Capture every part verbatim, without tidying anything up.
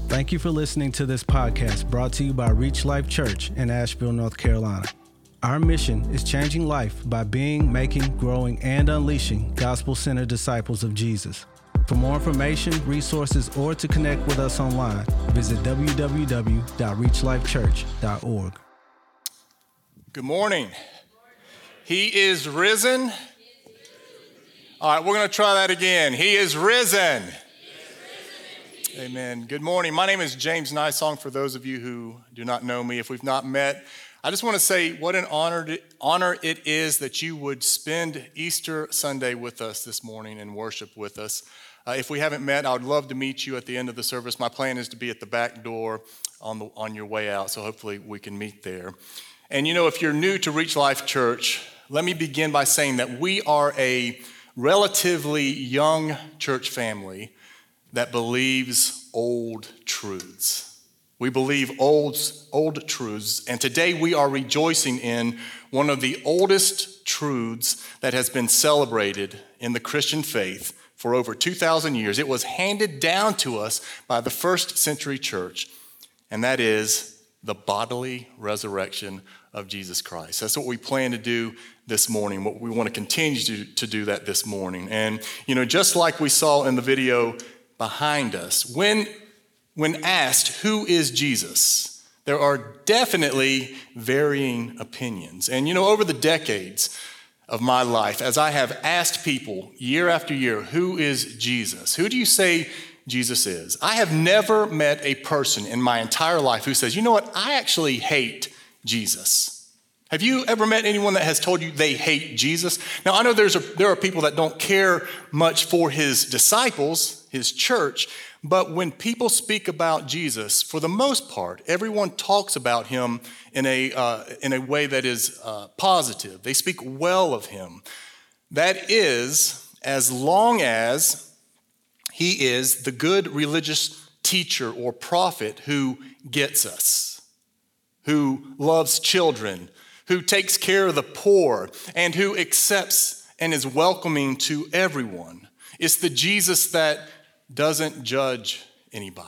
Thank you for listening to this podcast brought to you by Reach Life Church in Asheville, North Carolina. Our mission is changing life by being, making, growing, and unleashing gospel-centered disciples of Jesus. For more information, resources, or to connect with us online, visit w w w dot reach life church dot org. Good morning. He is risen. All right, we're going to try that again. He is risen. Amen. Good morning. My name is James Nysong. For those of you who do not know me, if we've not met, I just want to say what an honor, honor it is that you would spend Easter Sunday with us this morning and worship with us. Uh, if we haven't met, I would love to meet you at the end of the service. My plan is to be at the back door on the on your way out, so hopefully we can meet there. And you know, if you're new to Reach Life Church, let me begin by saying that we are a relatively young church family that believes old truths. We believe old, old truths, and today we are rejoicing in one of the oldest truths that has been celebrated in the Christian faith for over two thousand years. It was handed down to us by the first century church, and that is the bodily resurrection of Jesus Christ. That's what we plan to do this morning. What we want to continue to, to do that this morning. And, you know, just like we saw in the video behind us, when, when asked, who is Jesus? There are definitely varying opinions. And, you know, over the decades of my life, as I have asked people year after year, who is Jesus? Who do you say Jesus is? I have never met a person in my entire life who says, you know what, I actually hate Jesus. Have you ever met anyone that has told you they hate Jesus? Now, I know there's a, there are people that don't care much for his disciples, his church, but when people speak about Jesus, for the most part, everyone talks about him in a uh, in a way that is uh, positive. They speak well of him. That is, as long as he is the good religious teacher or prophet who gets us, who loves children, who takes care of the poor, and who accepts and is welcoming to everyone. It's the Jesus that doesn't judge anybody.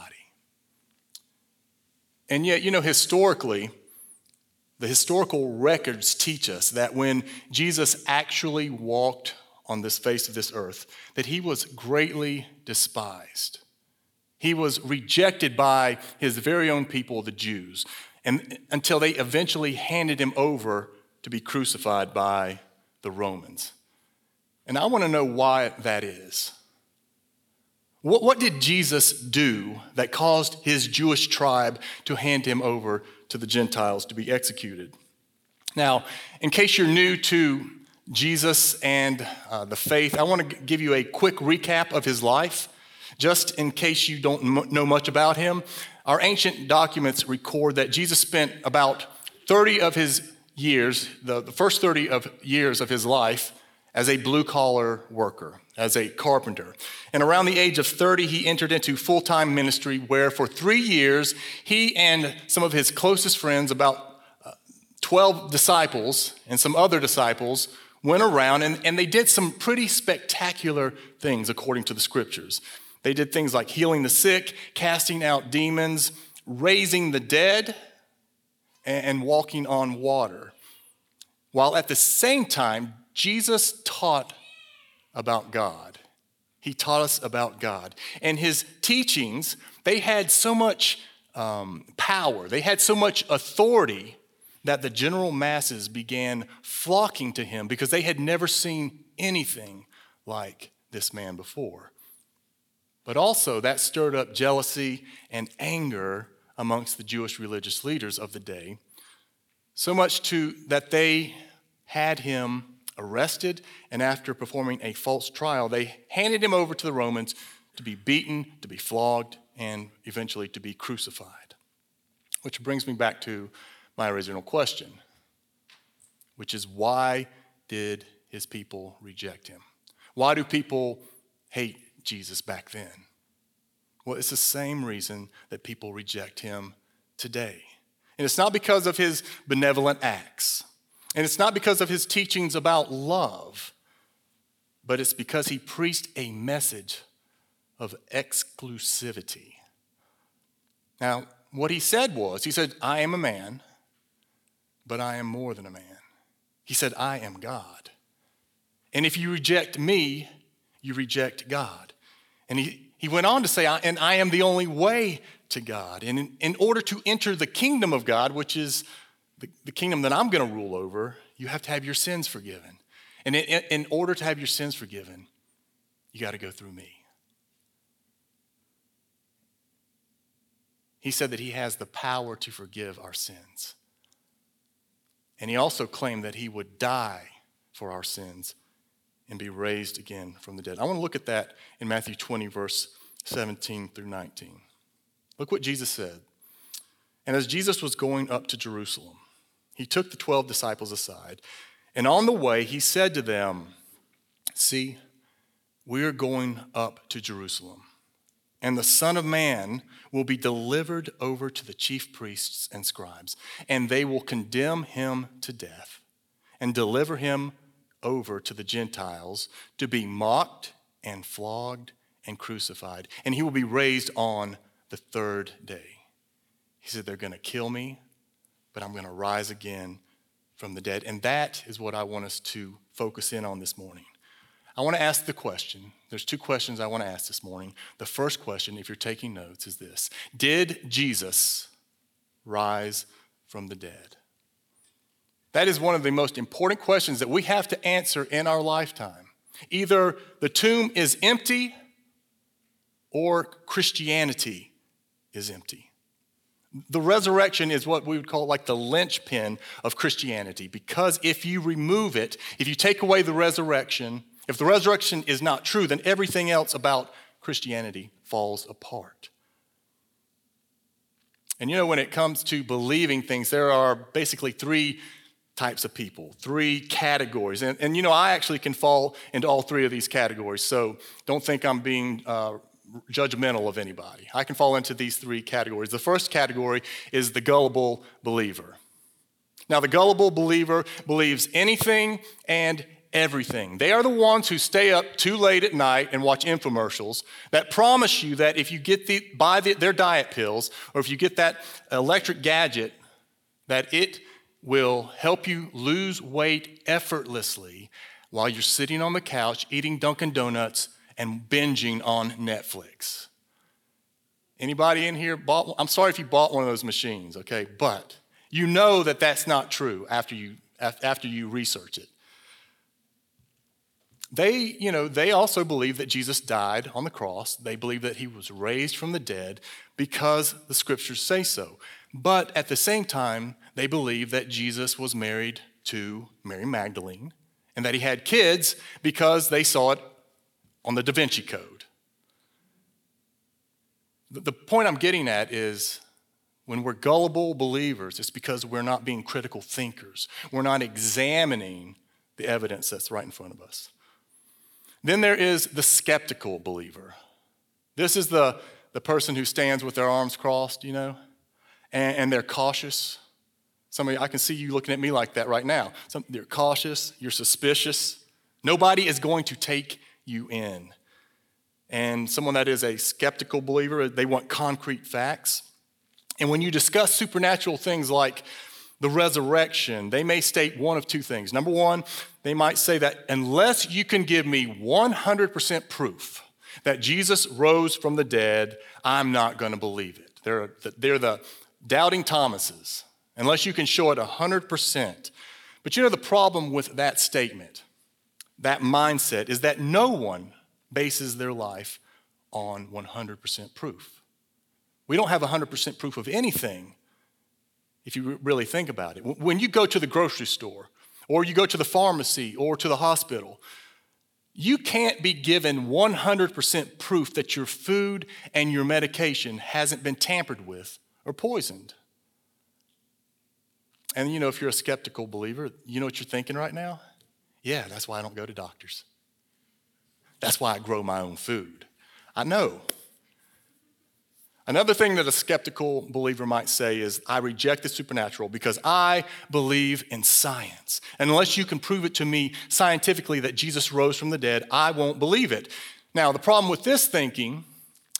And yet, you know, historically, the historical records teach us that when Jesus actually walked on this face of this earth, that he was greatly despised. He was rejected by his very own people, the Jews, and until they eventually handed him over to be crucified by the Romans. And I want to know why that is. What, what did Jesus do that caused his Jewish tribe to hand him over to the Gentiles to be executed? Now, in case you're new to Jesus and uh, the faith, I want to give you a quick recap of his life, just in case you don't m- know much about him. Our ancient documents record that Jesus spent about thirty of his years, the, the first thirty of years of his life, as a blue-collar worker, as a carpenter. And around the age of thirty, he entered into full-time ministry where for three years, he and some of his closest friends, about twelve disciples and some other disciples, went around and, and they did some pretty spectacular things according to the scriptures. They did things like healing the sick, casting out demons, raising the dead, and, and walking on water. While at the same time, Jesus taught about God. He taught us about God. And his teachings, they had so much um, power, they had so much authority that the general masses began flocking to him because they had never seen anything like this man before. But also that stirred up jealousy and anger amongst the Jewish religious leaders of the day, so much to that they had him arrested, and after performing a false trial, they handed him over to the Romans to be beaten, to be flogged, and eventually to be crucified. Which brings me back to my original question, which is why did his people reject him? Why do people hate Jesus back then? Well, it's the same reason that people reject him today. And it's not because of his benevolent acts. And it's not because of his teachings about love. But it's because he preached a message of exclusivity. Now, what he said was, he said, I am a man, but I am more than a man. He said, I am God. And if you reject me, you reject God. And he, he went on to say, and I am the only way to God. And in, in order to enter the kingdom of God, which is the, the kingdom that I'm going to rule over, you have to have your sins forgiven. And in, in order to have your sins forgiven, you got to go through me. He said that he has the power to forgive our sins. And he also claimed that he would die for our sins and be raised again from the dead. I want to look at that in Matthew twenty, verse seventeen through nineteen. Look what Jesus said. And as Jesus was going up to Jerusalem, he took the twelve disciples aside, and on the way he said to them, see, we are going up to Jerusalem, and the Son of Man will be delivered over to the chief priests and scribes, and they will condemn him to death and deliver him over to the Gentiles to be mocked and flogged and crucified, and he will be raised on the third day. He said, they're going to kill me, but I'm going to rise again from the dead. And that is what I want us to focus in on this morning. I want to ask the question. There's two questions I want to ask this morning. The first question, if you're taking notes, is this. Did Jesus rise from the dead? That is one of the most important questions that we have to answer in our lifetime. Either the tomb is empty or Christianity is empty. The resurrection is what we would call like the linchpin of Christianity, because if you remove it, if you take away the resurrection, if the resurrection is not true, then everything else about Christianity falls apart. And you know, when it comes to believing things, there are basically three types of people, three categories. And, and you know, I actually can fall into all three of these categories, so don't think I'm being uh, judgmental of anybody. I can fall into these three categories. The first category is the gullible believer. Now, the gullible believer believes anything and everything. They are the ones who stay up too late at night and watch infomercials that promise you that if you get the, buy the, their diet pills, or if you get that electric gadget, that it will help you lose weight effortlessly while you're sitting on the couch eating Dunkin' Donuts and binging on Netflix. Anybody in here bought one? I'm sorry if you bought one of those machines, okay? But you know that that's not true after you after you research it. They, you know, they also believe that Jesus died on the cross. They believe that he was raised from the dead because the scriptures say so. But at the same time, they believe that Jesus was married to Mary Magdalene and that he had kids because they saw it on the Da Vinci Code. The point I'm getting at is when we're gullible believers, it's because we're not being critical thinkers. We're not examining the evidence that's right in front of us. Then there is the skeptical believer. This is the, the person who stands with their arms crossed, you know, and, and they're cautious. Some of you, I can see you looking at me like that right now. Some, you're cautious, you're suspicious. Nobody is going to take you in. And someone that is a skeptical believer, they want concrete facts. And when you discuss supernatural things like the resurrection, they may state one of two things. Number one, they might say that unless you can give me one hundred percent proof that Jesus rose from the dead, I'm not going to believe it. They're, they're the doubting Thomases, unless you can show it one hundred percent. But you know the problem with that statement, that mindset, is that no one bases their life on one hundred percent proof. We don't have one hundred percent proof of anything if you really think about it. When you go to the grocery store, or you go to the pharmacy, or to the hospital, you can't be given one hundred percent proof that your food and your medication hasn't been tampered with or poisoned. And you know, if you're a skeptical believer, you know what you're thinking right now? Yeah, that's why I don't go to doctors. That's why I grow my own food. I know. Another thing that a skeptical believer might say is, I reject the supernatural because I believe in science. And unless you can prove it to me scientifically that Jesus rose from the dead, I won't believe it. Now, the problem with this thinking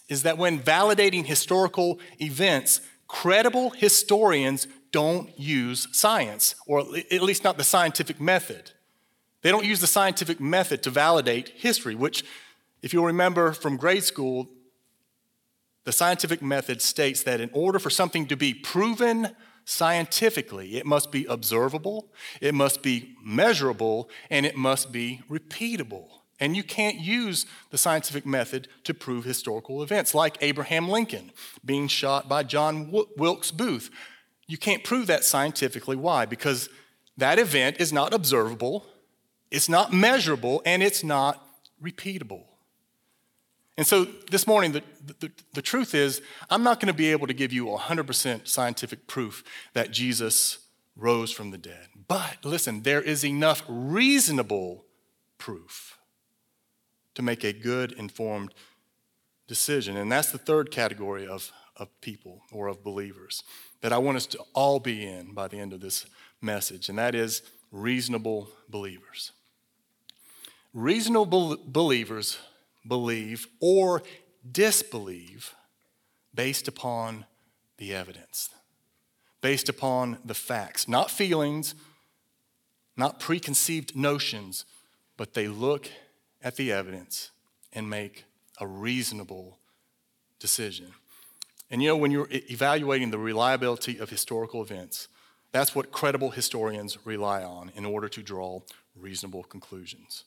is that when validating historical events, credible historians don't use science, or at least not the scientific method. They don't use the scientific method to validate history, which, if you'll remember from grade school, the scientific method states that in order for something to be proven scientifically, it must be observable, it must be measurable, and it must be repeatable. And you can't use the scientific method to prove historical events, like Abraham Lincoln being shot by John Wilkes Booth. You can't prove that scientifically. Why? Because that event is not observable, it's not measurable, and it's not repeatable. And so this morning, the, the, the truth is, I'm not going to be able to give you one hundred percent scientific proof that Jesus rose from the dead. But listen, there is enough reasonable proof to make a good, informed decision. And that's the third category of, of people or of believers that I want us to all be in by the end of this message, and that is reasonable believers. Reasonable believers believe or disbelieve based upon the evidence, based upon the facts, not feelings, not preconceived notions, but they look at the evidence and make a reasonable decision. And you know, when you're evaluating the reliability of historical events, that's what credible historians rely on in order to draw reasonable conclusions.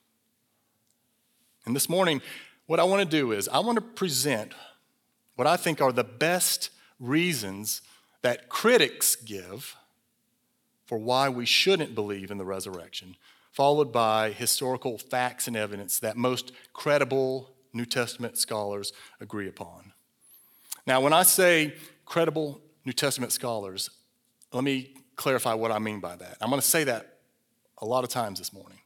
And this morning, what I want to do is I want to present what I think are the best reasons that critics give for why we shouldn't believe in the resurrection, followed by historical facts and evidence that most credible New Testament scholars agree upon. Now, when I say credible New Testament scholars, let me clarify what I mean by that. I'm going to say that a lot of times this morning.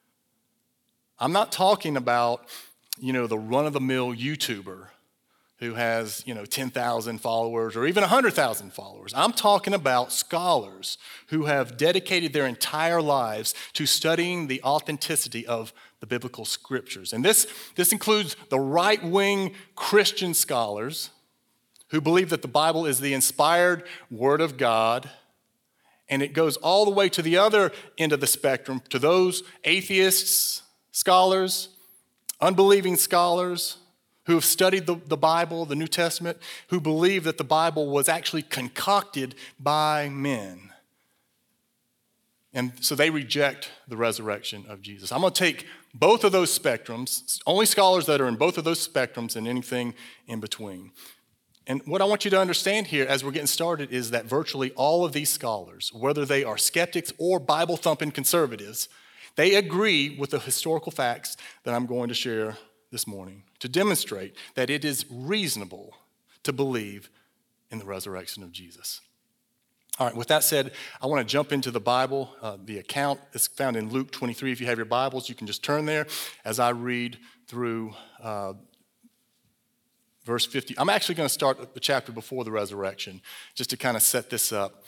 I'm not talking about, you know, the run-of-the-mill YouTuber who has, you know, ten thousand followers or even one hundred thousand followers. I'm talking about scholars who have dedicated their entire lives to studying the authenticity of the biblical scriptures. And this, this includes the right-wing Christian scholars who believe that the Bible is the inspired Word of God. And it goes all the way to the other end of the spectrum, to those atheists, scholars, unbelieving scholars who have studied the, the Bible, the New Testament, who believe that the Bible was actually concocted by men. And so they reject the resurrection of Jesus. I'm going to take both of those spectrums, only scholars that are in both of those spectrums and anything in between. And what I want you to understand here as we're getting started is that virtually all of these scholars, whether they are skeptics or Bible-thumping conservatives, they agree with the historical facts that I'm going to share this morning to demonstrate that it is reasonable to believe in the resurrection of Jesus. All right, with that said, I want to jump into the Bible. Uh, the account is found in Luke twenty-three. If you have your Bibles, you can just turn there as I read through uh, verse fifty. I'm actually going to start the chapter before the resurrection just to kind of set this up.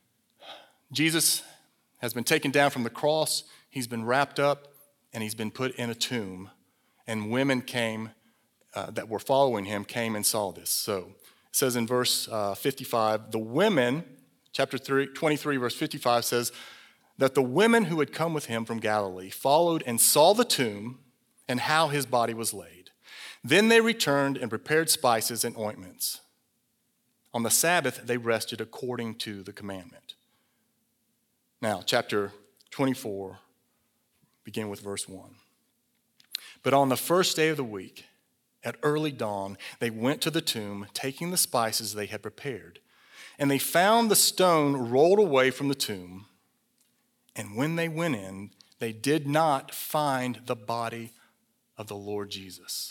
Jesus has been taken down from the cross. He's been wrapped up, and he's been put in a tomb. And women came, uh, that were following him, came and saw this. So it says in verse uh, fifty-five, the women, chapter three, twenty-three, verse fifty-five says, that the women who had come with him from Galilee followed and saw the tomb and how his body was laid. Then they returned and prepared spices and ointments. On the Sabbath, they rested according to the commandment. Now, chapter twenty-four, begin with verse one. But on the first day of the week, at early dawn, they went to the tomb, taking the spices they had prepared. And they found the stone rolled away from the tomb. And when they went in, they did not find the body of the Lord Jesus.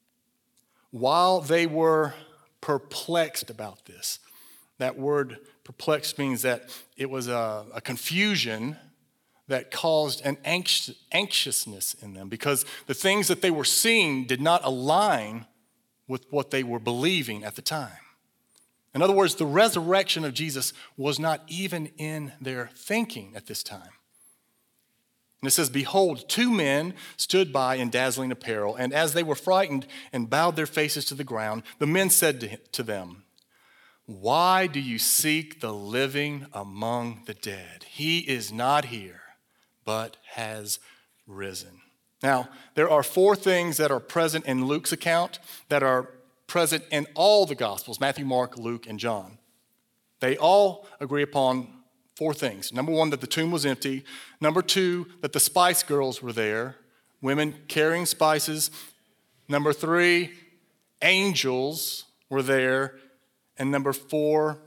While they were perplexed about this, that word perplexed means that it was a, a confusion that caused an anxious, anxiousness in them because the things that they were seeing did not align with what they were believing at the time. In other words, the resurrection of Jesus was not even in their thinking at this time. And it says, behold, two men stood by in dazzling apparel, and as they were frightened and bowed their faces to the ground, the men said to, to them, why do you seek the living among the dead? He is not here, but has risen. Now, there are four things that are present in Luke's account that are present in all the Gospels, Matthew, Mark, Luke, and John. They all agree upon four things. Number one, that the tomb was empty. Number two, that the spice girls were there, women carrying spices. Number three, angels were there. And number four,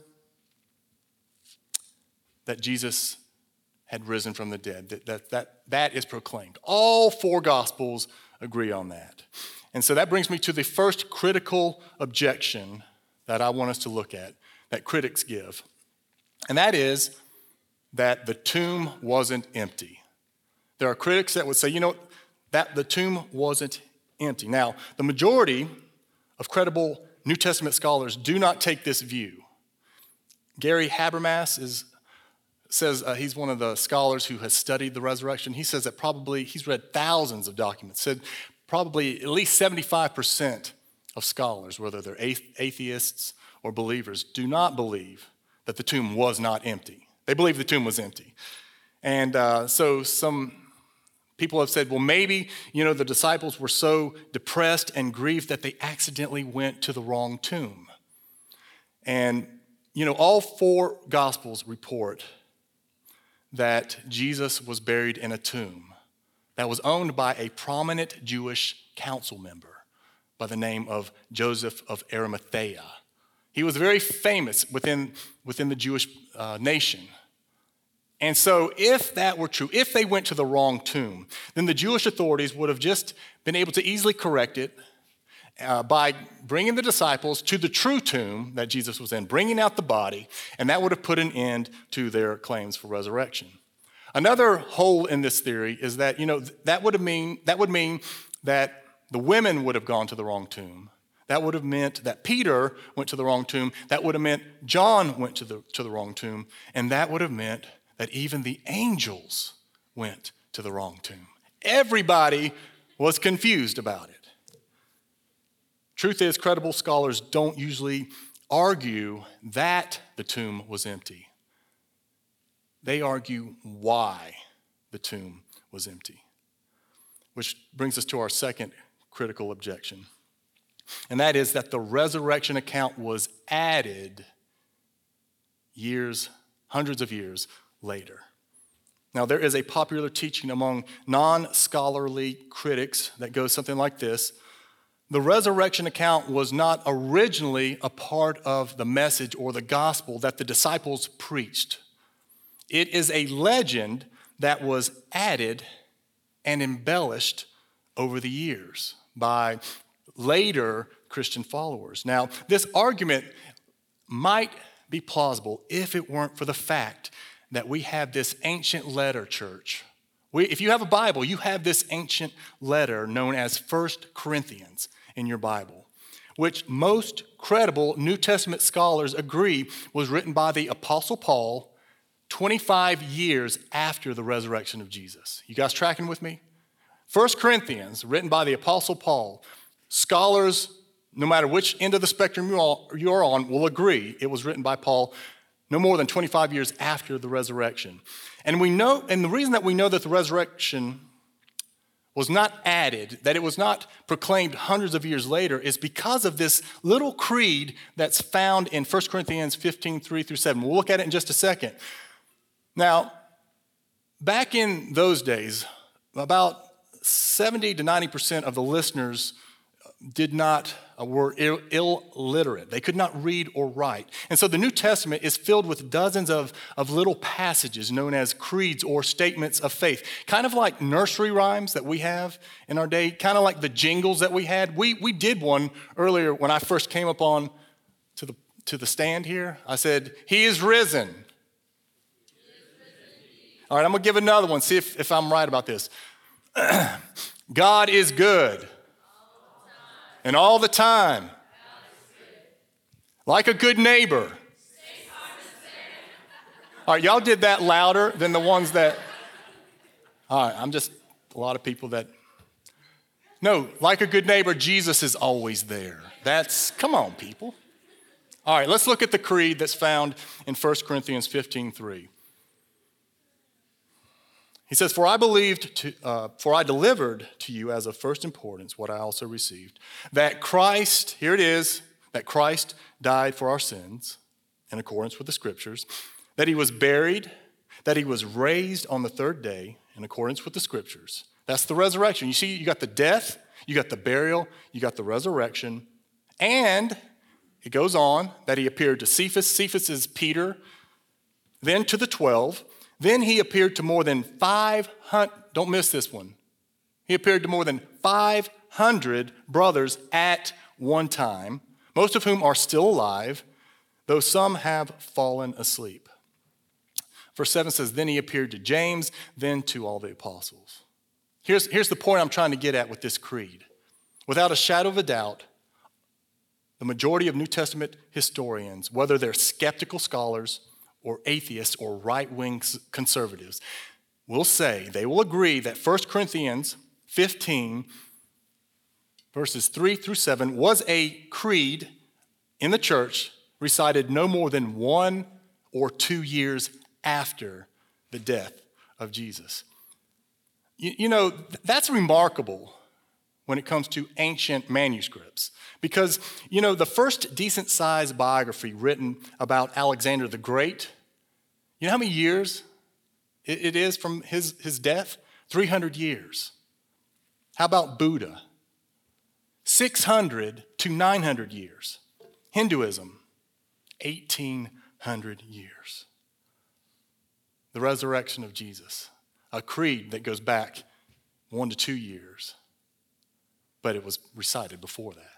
that Jesus had risen from the dead. That, that, that, that is proclaimed. All four Gospels agree on that. And so that brings me to the first critical objection that I want us to look at, that critics give. And that is that the tomb wasn't empty. There are critics that would say, you know, that the tomb wasn't empty. Now, the majority of credible New Testament scholars do not take this view. Gary Habermas is, says uh, he's one of the scholars who has studied the resurrection. He says that probably, he's read thousands of documents, said probably at least seventy-five percent of scholars, whether they're atheists or believers, do not believe that the tomb was not empty. They believe the tomb was empty. And uh, so some people have said, well, maybe, you know, the disciples were so depressed and grieved that they accidentally went to the wrong tomb. And, you know, all four Gospels report that Jesus was buried in a tomb that was owned by a prominent Jewish council member by the name of Joseph of Arimathea. He was very famous within, within the Jewish uh, nation. And so if that were true, if they went to the wrong tomb, then the Jewish authorities would have just been able to easily correct it uh, by bringing the disciples to the true tomb that Jesus was in, bringing out the body, and that would have put an end to their claims for resurrection. Another hole in this theory is that, you know, that would have mean that would mean that the women would have gone to the wrong tomb. That would have meant that Peter went to the wrong tomb. That would have meant John went to the to the wrong tomb, and that would have meant that even the angels went to the wrong tomb. Everybody was confused about it. Truth is, credible scholars don't usually argue that the tomb was empty. They argue why the tomb was empty. Which brings us to our second critical objection. And that is that the resurrection account was added years, hundreds of years later. Now, there is a popular teaching among non-scholarly critics that goes something like this. The resurrection account was not originally a part of the message or the gospel that the disciples preached. It is a legend that was added and embellished over the years by later Christian followers. Now, this argument might be plausible if it weren't for the fact that we have this ancient letter, church. We, if you have a Bible, you have this ancient letter known as First Corinthians in your Bible, which most credible New Testament scholars agree was written by the Apostle Paul twenty-five years after the resurrection of Jesus. You guys tracking with me? First Corinthians, written by the Apostle Paul. Scholars, no matter which end of the spectrum you are on, will agree it was written by Paul no more than twenty-five years after the resurrection. And we know, and the reason that we know that the resurrection was not added, that it was not proclaimed hundreds of years later, is because of this little creed that's found in First Corinthians fifteen, three through seven. We'll look at it in just a second. Now, back in those days, about seventy to ninety percent of the listeners did not, uh, were Ill, illiterate. They could not read or write. And so the New Testament is filled with dozens of, of little passages known as creeds or statements of faith. Kind of like nursery rhymes that we have in our day, kind of like the jingles that we had. We, we did one earlier when I first came up on to the, to the stand here. I said, "He is risen." All right, I'm going to give another one, see if, if I'm right about this. God is good. And all the time. Like a good neighbor. All right, y'all did that louder than the ones that... All right, I'm just a lot of people that, no, like a good neighbor, Jesus is always there. That's, come on, people. All right, let's look at the creed that's found in First Corinthians fifteen three. He says, for I believed, to, uh, for I delivered to you as of first importance what I also received, that Christ, here it is, that Christ died for our sins in accordance with the scriptures, that he was buried, that he was raised on the third day in accordance with the scriptures. That's the resurrection. You see, you got the death, you got the burial, you got the resurrection, and it goes on that he appeared to Cephas. Cephas is Peter, then to the twelve. Then he appeared to more than five hundred, don't miss this one. He appeared to more than five hundred brothers at one time, most of whom are still alive, though some have fallen asleep. Verse seven says, then he appeared to James, then to all the apostles. Here's, here's the point I'm trying to get at with this creed. Without a shadow of a doubt, the majority of New Testament historians, whether they're skeptical scholars or atheists or right-wing conservatives, will say, they will agree that First Corinthians fifteen, verses three through seven, was a creed in the church recited no more than one or two years after the death of Jesus. You, you know, that's remarkable when it comes to ancient manuscripts. Because, you know, the first decent-sized biography written about Alexander the Great, you know how many years it, it is from his, his death? three hundred years. How about Buddha? six hundred to nine hundred years. Hinduism, eighteen hundred years. The resurrection of Jesus, a creed that goes back one to two years, but it was recited before that.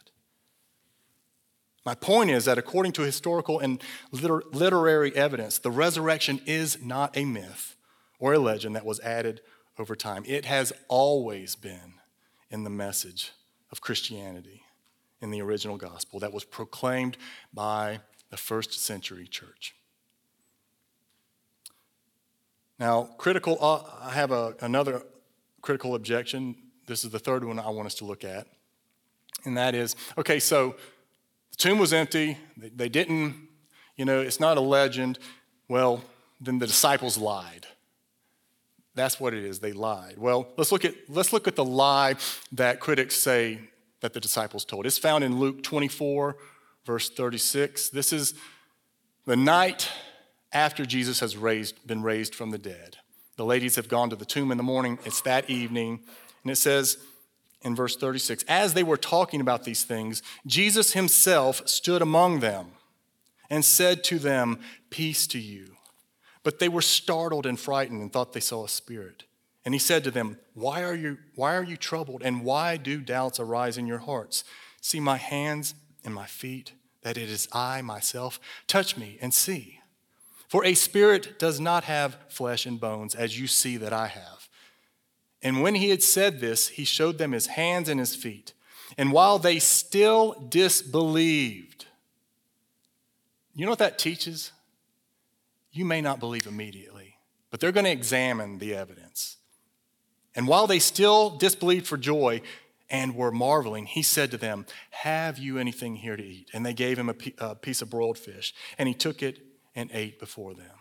My point is that according to historical and liter- literary evidence, the resurrection is not a myth or a legend that was added over time. It has always been in the message of Christianity, in the original gospel that was proclaimed by the first century church. Now, critical, uh, I have a, another critical objection. This is the third one I want us to look at. And that is, okay, so the tomb was empty. They, they didn't, you know, it's not a legend. Well, then the disciples lied. That's what it is. They lied. Well, let's look at let's look at the lie that critics say that the disciples told. It's found in Luke twenty-four, verse thirty-six. This is the night after Jesus has raised, been raised from the dead. The ladies have gone to the tomb in the morning. It's that evening. And it says in verse thirty-six, as they were talking about these things, Jesus himself stood among them and said to them, peace to you. But they were startled and frightened and thought they saw a spirit. And he said to them, why are you, why are you troubled, and why do doubts arise in your hearts? See my hands and my feet, that it is I myself. Touch me and see. For a spirit does not have flesh and bones, as you see that I have. And when he had said this, he showed them his hands and his feet. And while they still disbelieved, you know what that teaches? You may not believe immediately, but they're going to examine the evidence. And while they still disbelieved for joy and were marveling, he said to them, have you anything here to eat? And they gave him a piece of broiled fish, and he took it and ate before them.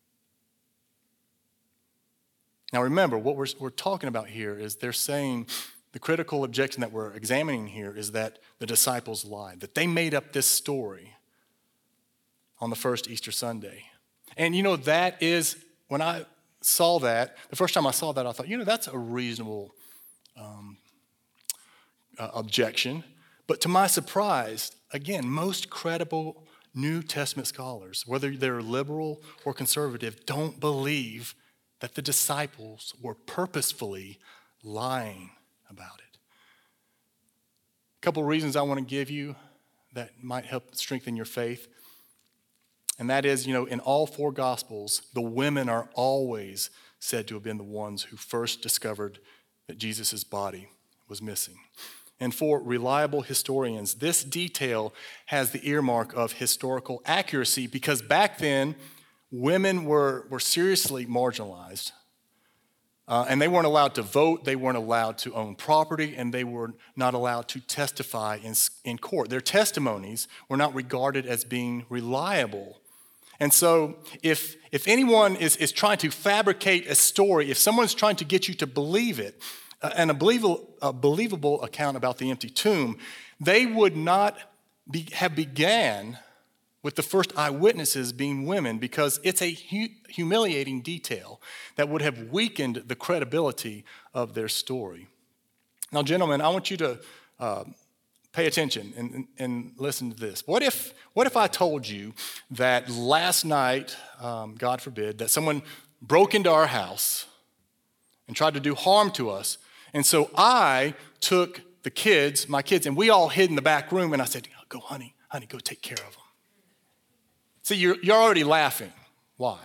Now remember, what we're, we're talking about here is they're saying the critical objection that we're examining here is that the disciples lied, that they made up this story on the first Easter Sunday. And you know, that is, when I saw that, the first time I saw that, I thought, you know, that's a reasonable um, uh, objection. But to my surprise, again, most credible New Testament scholars, whether they're liberal or conservative, don't believe that the disciples were purposefully lying about it. A couple of reasons I want to give you that might help strengthen your faith. And that is, you know, in all four Gospels, the women are always said to have been the ones who first discovered that Jesus' body was missing. And for reliable historians, this detail has the earmark of historical accuracy because back then, women were, were seriously marginalized. Uh, and they weren't allowed to vote, they weren't allowed to own property, and they were not allowed to testify in, in court. Their testimonies were not regarded as being reliable. And so if, if anyone is, is trying to fabricate a story, if someone's trying to get you to believe it, uh, and a believable, a believable account about the empty tomb, they would not be, have began with the first eyewitnesses being women, because it's a hu- humiliating detail that would have weakened the credibility of their story. Now, gentlemen, I want you to uh, pay attention and, and, and listen to this. What if, what if I told you that last night, um, God forbid, that someone broke into our house and tried to do harm to us, and so I took the kids, my kids, and we all hid in the back room, and I said, go, honey, honey, go take care of them. See, you're, you're already laughing. Why?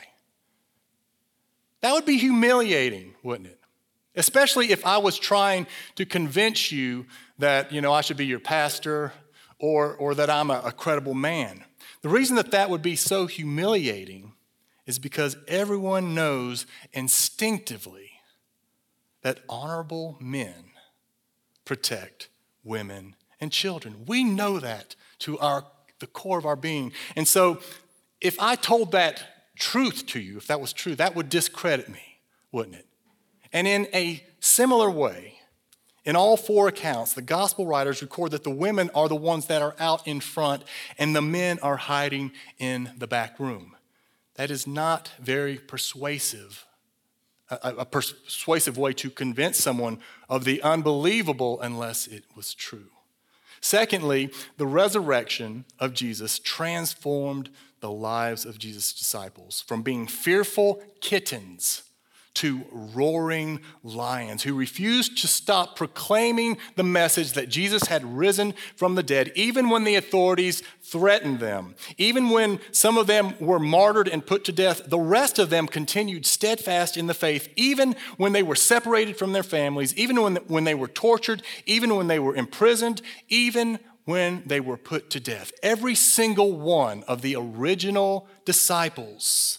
That would be humiliating, wouldn't it? Especially if I was trying to convince you that, you know, I should be your pastor or, or that I'm a, a credible man. The reason that that would be so humiliating is because everyone knows instinctively that honorable men protect women and children. We know that to our the core of our being. And so if I told that truth to you, if that was true, that would discredit me, wouldn't it? And in a similar way, in all four accounts, the gospel writers record that the women are the ones that are out in front and the men are hiding in the back room. That is not very persuasive, a, a persuasive way to convince someone of the unbelievable unless it was true. Secondly, the resurrection of Jesus transformed the lives of Jesus' disciples from being fearful kittens to roaring lions who refused to stop proclaiming the message that Jesus had risen from the dead, even when the authorities threatened them. Even when some of them were martyred and put to death, the rest of them continued steadfast in the faith, even when they were separated from their families, even when, when they were tortured, even when they were imprisoned, even when they were put to death. Every single one of the original disciples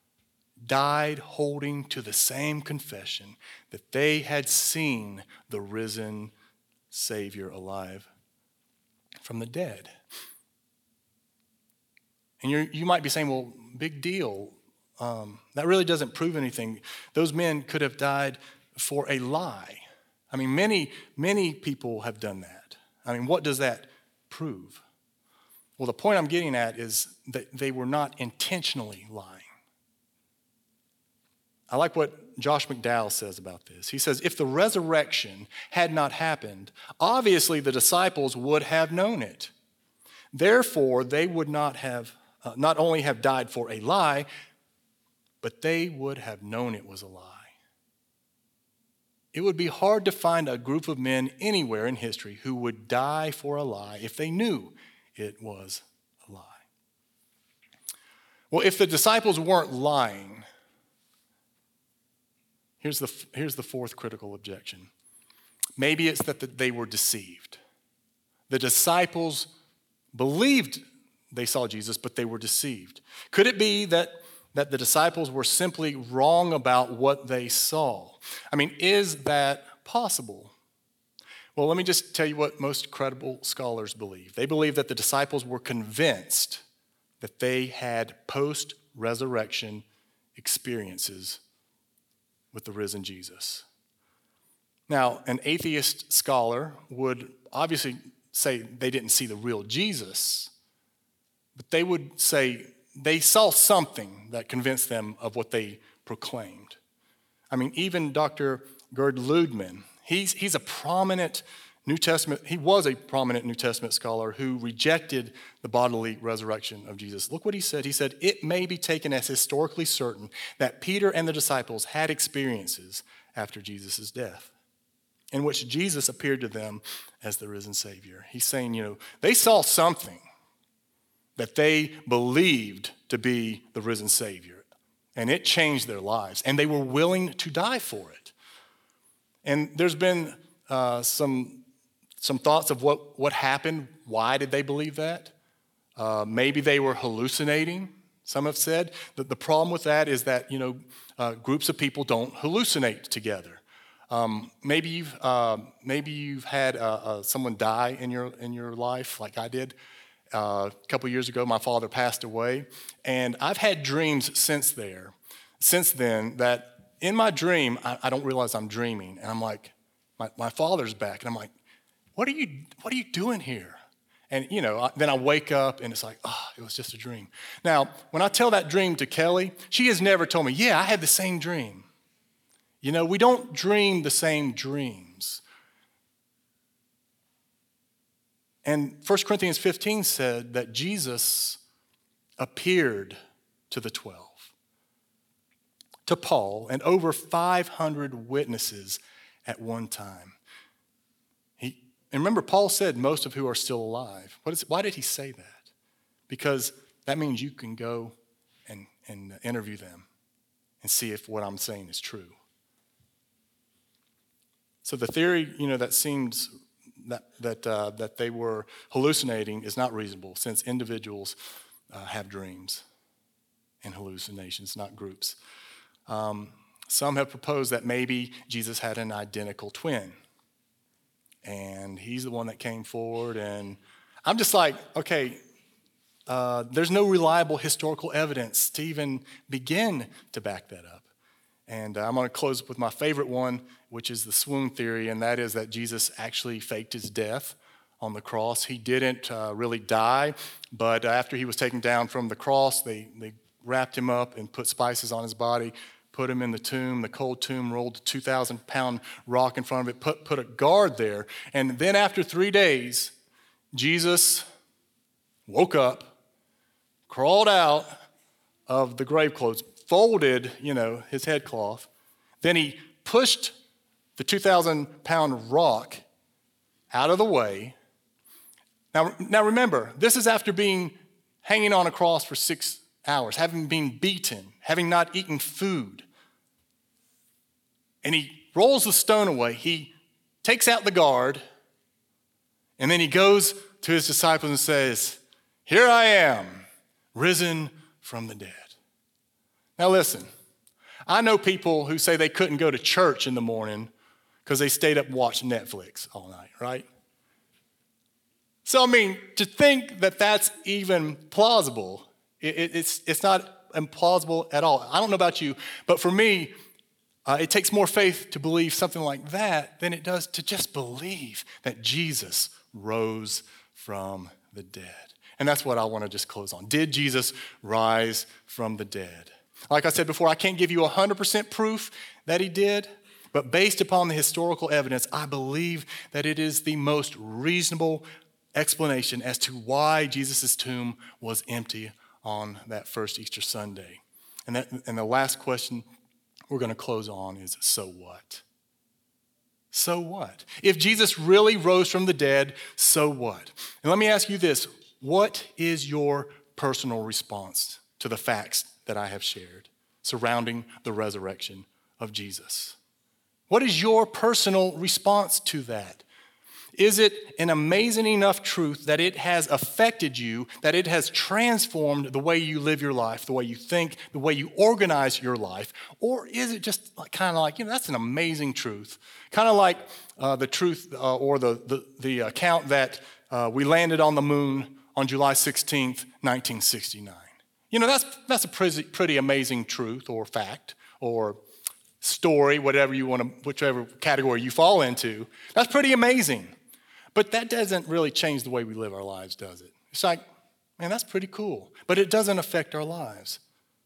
died holding to the same confession that they had seen the risen Savior alive from the dead. And you're, you might be saying, well, big deal. Um, that really doesn't prove anything. Those men could have died for a lie. I mean, many, many people have done that. I mean, what does that prove? Well, the point I'm getting at is that they were not intentionally lying. I like what Josh McDowell says about this. He says, if the resurrection had not happened, obviously the disciples would have known it. Therefore, they would not have, uh, not only have died for a lie, but they would have known it was a lie. It would be hard to find a group of men anywhere in history who would die for a lie if they knew it was a lie. Well, if the disciples weren't lying, Here's the, here's the fourth critical objection. Maybe it's that the, they were deceived. The disciples believed they saw Jesus, but they were deceived. Could it be that, that the disciples were simply wrong about what they saw? I mean, is that possible? Well, let me just tell you what most credible scholars believe. They believe that the disciples were convinced that they had post-resurrection experiences with the risen Jesus. Now, an atheist scholar would obviously say they didn't see the real Jesus, but they would say they saw something that convinced them of what they proclaimed. I mean, even Doctor Gerd Lüdemann, he's, he's a prominent New Testament, he was a prominent New Testament scholar who rejected the bodily resurrection of Jesus. Look what he said. He said, it may be taken as historically certain that Peter and the disciples had experiences after Jesus' death in which Jesus appeared to them as the risen Savior. He's saying, you know, they saw something that they believed to be the risen Savior, and it changed their lives, and they were willing to die for it. And there's been uh, some... Some thoughts of what, what happened. Why did they believe that? Uh, maybe they were hallucinating. Some have said that the problem with that is that, you know, uh, groups of people don't hallucinate together. Um, maybe you've uh, maybe you've had uh, uh, someone die in your in your life, like I did. Uh, a couple years ago, my father passed away, and I've had dreams since there, since then that in my dream I, I don't realize I'm dreaming, and I'm like, my, my father's back, and I'm like, what are you what are you doing here? And, you know, I, then I wake up and it's like, oh, it was just a dream. Now, when I tell that dream to Kelly, she has never told me, yeah, I had the same dream. You know, we don't dream the same dreams. And First Corinthians fifteen said that Jesus appeared to the twelve, to Paul, and over five hundred witnesses at one time. And remember, Paul said most of who are still alive. What is, why did he say that? Because that means you can go and, and interview them and see if what I'm saying is true. So the theory, you know, that seems that that uh, that they were hallucinating is not reasonable, since individuals uh, have dreams and hallucinations, not groups. Um, some have proposed that maybe Jesus had an identical twin. And he's the one that came forward. And I'm just like, okay, uh, there's no reliable historical evidence to even begin to back that up. And uh, I'm going to close with my favorite one, which is the swoon theory, and that is that Jesus actually faked his death on the cross. He didn't uh, really die, but after he was taken down from the cross, they, they wrapped him up and put spices on his body, put him in the tomb. The cold tomb rolled a two thousand pound rock in front of it, put, put a guard there. And then after three days, Jesus woke up, crawled out of the grave clothes, folded, you know, his headcloth. Then he pushed the two thousand pound rock out of the way. Now, now remember, this is after being hanging on a cross for six hours, having been beaten, having not eaten food. And he rolls the stone away. He takes out the guard, and then he goes to his disciples and says, "Here I am, risen from the dead." Now listen, I know people who say they couldn't go to church in the morning because they stayed up and watched Netflix all night, right? So, I mean, to think that that's even plausible, it, it, it's, it's not implausible at all. I don't know about you, but for me, uh, it takes more faith to believe something like that than it does to just believe that Jesus rose from the dead. And that's what I want to just close on. Did Jesus rise from the dead? Like I said before, I can't give you one hundred percent proof that he did, but based upon the historical evidence, I believe that it is the most reasonable explanation as to why Jesus' tomb was empty on that first Easter Sunday. And, that, and the last question we're going to close on is, so what? So what? If Jesus really rose from the dead, so what? And let me ask you this. What is your personal response to the facts that I have shared surrounding the resurrection of Jesus? What is your personal response to that? Is it an amazing enough truth that it has affected you, that it has transformed the way you live your life, the way you think, the way you organize your life? Or is it just kind of like, you know, that's an amazing truth? Kind of like uh, the truth uh, or the, the, the account that uh, we landed on the moon on July sixteenth, nineteen sixty-nine. You know, that's, that's a pretty, pretty amazing truth or fact or story, whatever you want to, whichever category you fall into. That's pretty amazing. But that doesn't really change the way we live our lives, does it? It's like, man, that's pretty cool. But it doesn't affect our lives.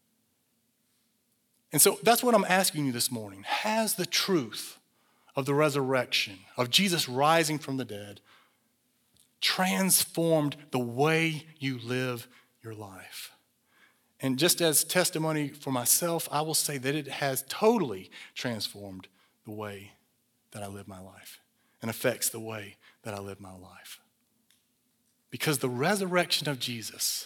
And so that's what I'm asking you this morning. Has the truth of the resurrection, of Jesus rising from the dead, transformed the way you live your life? And just as testimony for myself, I will say that it has totally transformed the way that I live my life and affects the way that I live my life. Because the resurrection of Jesus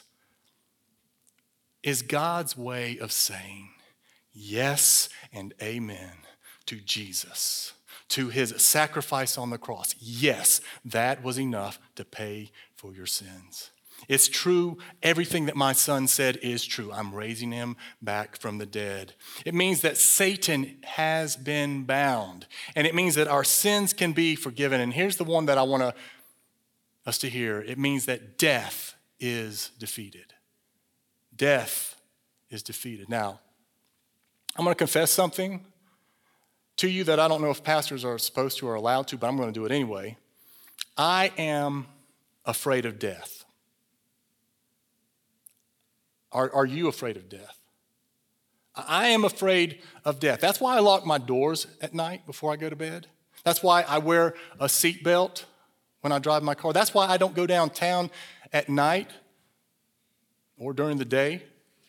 is God's way of saying yes and amen to Jesus, to his sacrifice on the cross. Yes, that was enough to pay for your sins. It's true. Everything that my son said is true. I'm raising him back from the dead. It means that Satan has been bound. And it means that our sins can be forgiven. And here's the one that I want to, us to hear. It means that death is defeated. Death is defeated. Now, I'm going to confess something to you that I don't know if pastors are supposed to or allowed to, but I'm going to do it anyway. I am afraid of death. Are, are you afraid of death? I am afraid of death. That's why I lock my doors at night before I go to bed. That's why I wear a seatbelt when I drive my car. That's why I don't go downtown at night or during the day.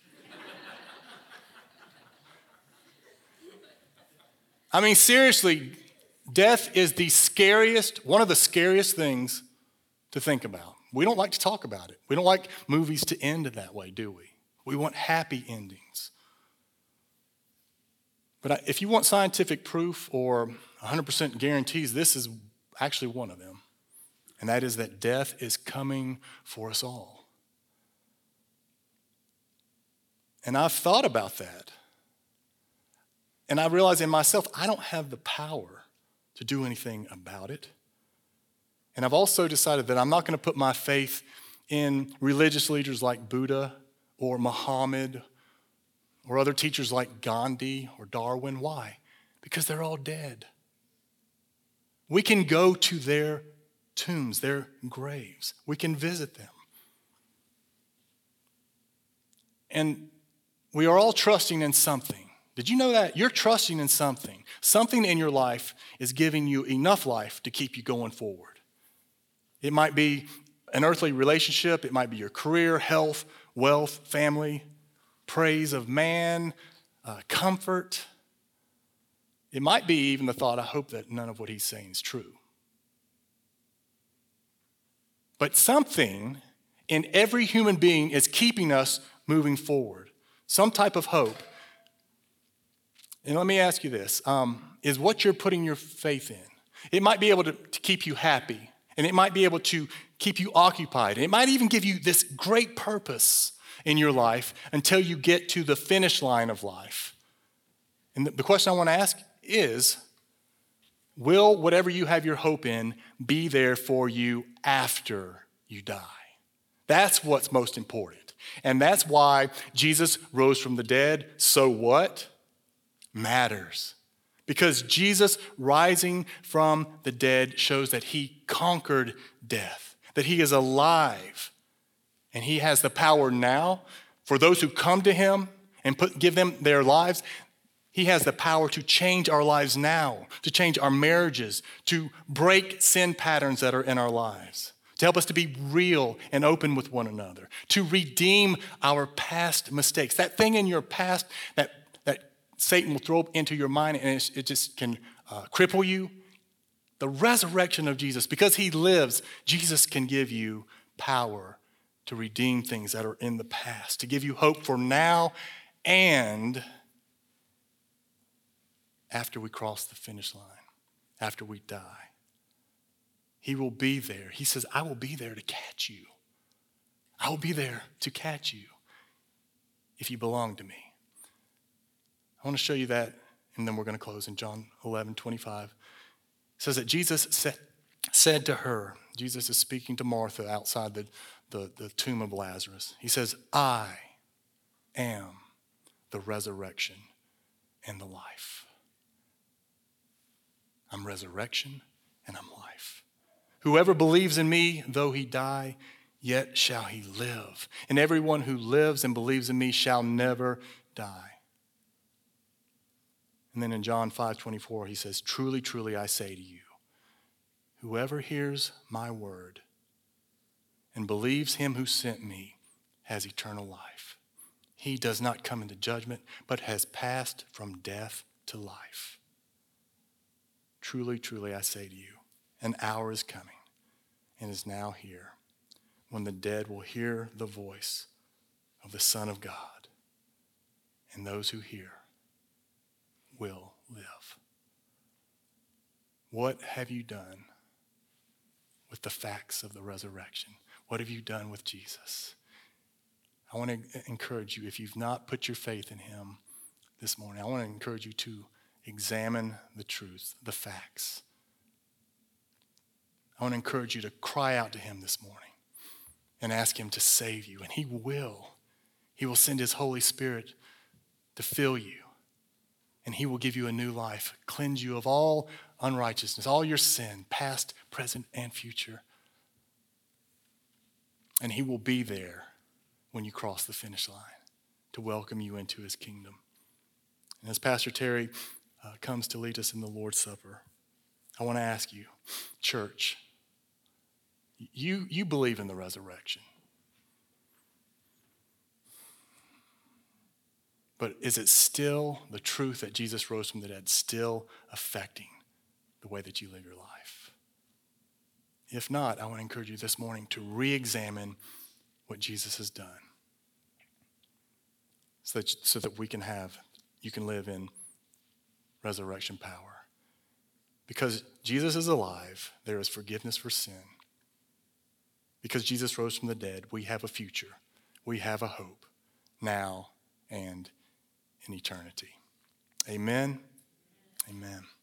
I mean, seriously, death is the scariest, one of the scariest things to think about. We don't like to talk about it. We don't like movies to end that way, do we? We want happy endings. But if you want scientific proof or one hundred percent guarantees, this is actually one of them. And that is that death is coming for us all. And I've thought about that. And I realize in myself, I don't have the power to do anything about it. And I've also decided that I'm not going to put my faith in religious leaders like Buddha or Muhammad or other teachers like Gandhi or Darwin. Why? Because they're all dead. We can go to their tombs, their graves. We can visit them. And we are all trusting in something. Did you know that? You're trusting in something. Something in your life is giving you enough life to keep you going forward. It might be an earthly relationship. It might be your career, health, wealth, family, praise of man, uh, comfort. It might be even the thought, I hope that none of what he's saying is true. But something in every human being is keeping us moving forward. Some type of hope. And let me ask you this, um, is what you're putting your faith in. It might be able to, to keep you happy, and it might be able to keep you occupied, and it might even give you this great purpose in your life until you get to the finish line of life. And the, the question I want to ask is, will whatever you have your hope in be there for you after you die? That's what's most important. And that's why Jesus rose from the dead. So what? Matters. Because Jesus rising from the dead shows that he conquered death, that he is alive, and he has the power now for those who come to him and put, give them their lives. He has the power to change our lives now, to change our marriages, to break sin patterns that are in our lives, to help us to be real and open with one another, to redeem our past mistakes. That thing in your past that Satan will throw into your mind and it just can uh, cripple you. The resurrection of Jesus, because he lives, Jesus can give you power to redeem things that are in the past, to give you hope for now and after we cross the finish line, after we die. He will be there. He says, I will be there to catch you. I will be there to catch you if you belong to me. I want to show you that, and then we're going to close in John eleven twenty-five. It says that Jesus said, said to her, Jesus is speaking to Martha outside the, the, the tomb of Lazarus. He says, I am the resurrection and the life. I'm resurrection and I'm life. Whoever believes in me, though he die, yet shall he live. And everyone who lives and believes in me shall never die. And then in John five twenty-four, he says, truly, truly, I say to you, whoever hears my word and believes him who sent me has eternal life. He does not come into judgment, but has passed from death to life. Truly, truly, I say to you, an hour is coming and is now here when the dead will hear the voice of the Son of God, and those who hear will live. What have you done with the facts of the resurrection? What have you done with Jesus? I want to encourage you, if you've not put your faith in him this morning, I want to encourage you to examine the truth, the facts. I want to encourage you to cry out to him this morning and ask him to save you, and he will. He will send his Holy Spirit to fill you, and he will give you a new life, cleanse you of all unrighteousness, all your sin, past, present, and future. And he will be there when you cross the finish line to welcome you into his kingdom. And as Pastor Terry uh, comes to lead us in the Lord's Supper, I want to ask you, church, you, you believe in the resurrection. But is it still the truth that Jesus rose from the dead still affecting the way that you live your life? If not, I want to encourage you this morning to re-examine what Jesus has done so that, so that we can have, you can live in resurrection power. Because Jesus is alive, there is forgiveness for sin. Because Jesus rose from the dead, we have a future. We have a hope now and in eternity. Amen. Amen.